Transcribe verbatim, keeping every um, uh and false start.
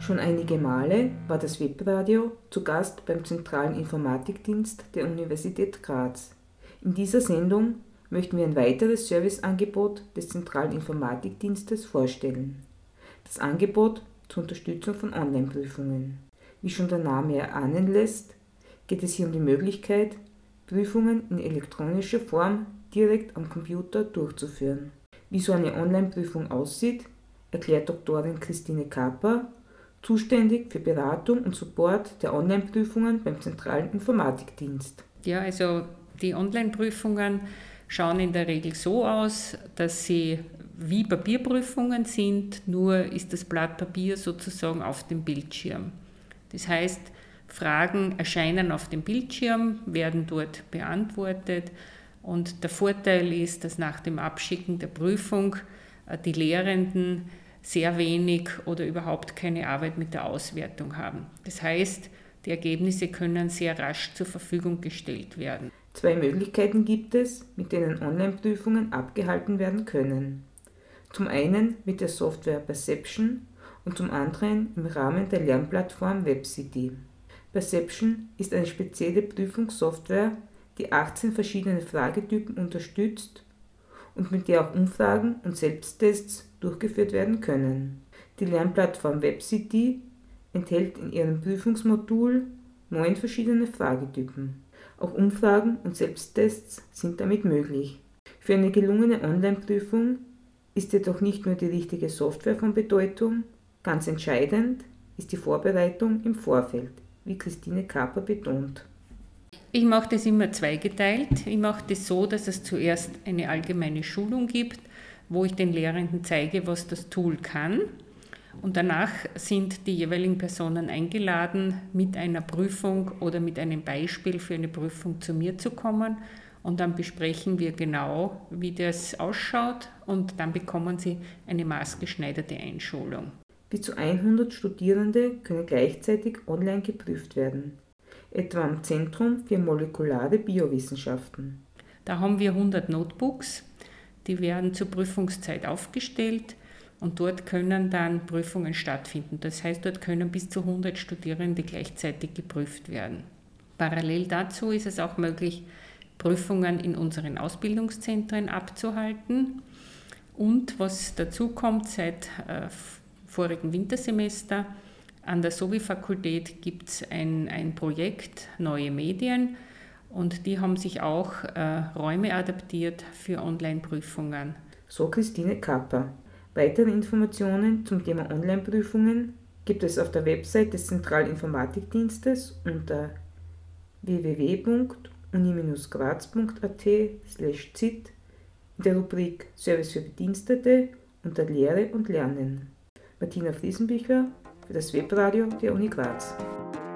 Schon einige Male war das Webradio zu Gast beim Zentralen Informatikdienst der Universität Graz. In dieser Sendung möchten wir ein weiteres Serviceangebot des Zentralen Informatikdienstes vorstellen. Das Angebot zur Unterstützung von Online-Prüfungen. Wie schon der Name erahnen lässt, geht es hier um die Möglichkeit, Prüfungen in elektronischer Form direkt am Computer durchzuführen. Wie so eine Online-Prüfung aussieht, erklärt Doktorin Christine Kaper, zuständig für Beratung und Support der Online-Prüfungen beim Zentralen Informatikdienst. Ja, also die Online-Prüfungen schauen in der Regel so aus, dass sie wie Papierprüfungen sind, nur ist das Blatt Papier sozusagen auf dem Bildschirm. Das heißt, Fragen erscheinen auf dem Bildschirm, werden dort beantwortet und der Vorteil ist, dass nach dem Abschicken der Prüfung die Lehrenden sehr wenig oder überhaupt keine Arbeit mit der Auswertung haben. Das heißt, die Ergebnisse können sehr rasch zur Verfügung gestellt werden. Zwei Möglichkeiten gibt es, mit denen Online-Prüfungen abgehalten werden können. Zum einen mit der Software Perception und zum anderen im Rahmen der Lernplattform WebCity. Perception ist eine spezielle Prüfungssoftware, die achtzehn verschiedene Fragetypen unterstützt und mit der auch Umfragen und Selbsttests durchgeführt werden können. Die Lernplattform WebCity enthält in ihrem Prüfungsmodul neun verschiedene Fragetypen. Auch Umfragen und Selbsttests sind damit möglich. Für eine gelungene Online-Prüfung ist jedoch nicht nur die richtige Software von Bedeutung, ganz entscheidend ist die Vorbereitung im Vorfeld, wie Christine Kaper betont. Ich mache das immer zweigeteilt. Ich mache das so, dass es zuerst eine allgemeine Schulung gibt, wo ich den Lehrenden zeige, was das Tool kann. Und danach sind die jeweiligen Personen eingeladen, mit einer Prüfung oder mit einem Beispiel für eine Prüfung zu mir zu kommen. Und dann besprechen wir genau, wie das ausschaut und dann bekommen sie eine maßgeschneiderte Einschulung. Bis zu hundert Studierende können gleichzeitig online geprüft werden, etwa am Zentrum für molekulare Biowissenschaften. Da haben wir hundert Notebooks, die werden zur Prüfungszeit aufgestellt und dort können dann Prüfungen stattfinden. Das heißt, dort können bis zu hundert Studierende gleichzeitig geprüft werden. Parallel dazu ist es auch möglich, Prüfungen in unseren Ausbildungszentren abzuhalten. Und was dazu kommt, seit äh, vorigen Wintersemester an der SOWI-Fakultät gibt es ein, ein Projekt Neue Medien und die haben sich auch äh, Räume adaptiert für Online-Prüfungen. So Christine Kaper. Weitere Informationen zum Thema Online-Prüfungen gibt es auf der Website des Zentralen Informatikdienstes unter w w w punkt uni Bindestrich graz punkt a t slash zit in der Rubrik Service für Bedienstete unter Lehre und Lernen. Martina Friesenbücher für das Webradio der Uni Graz.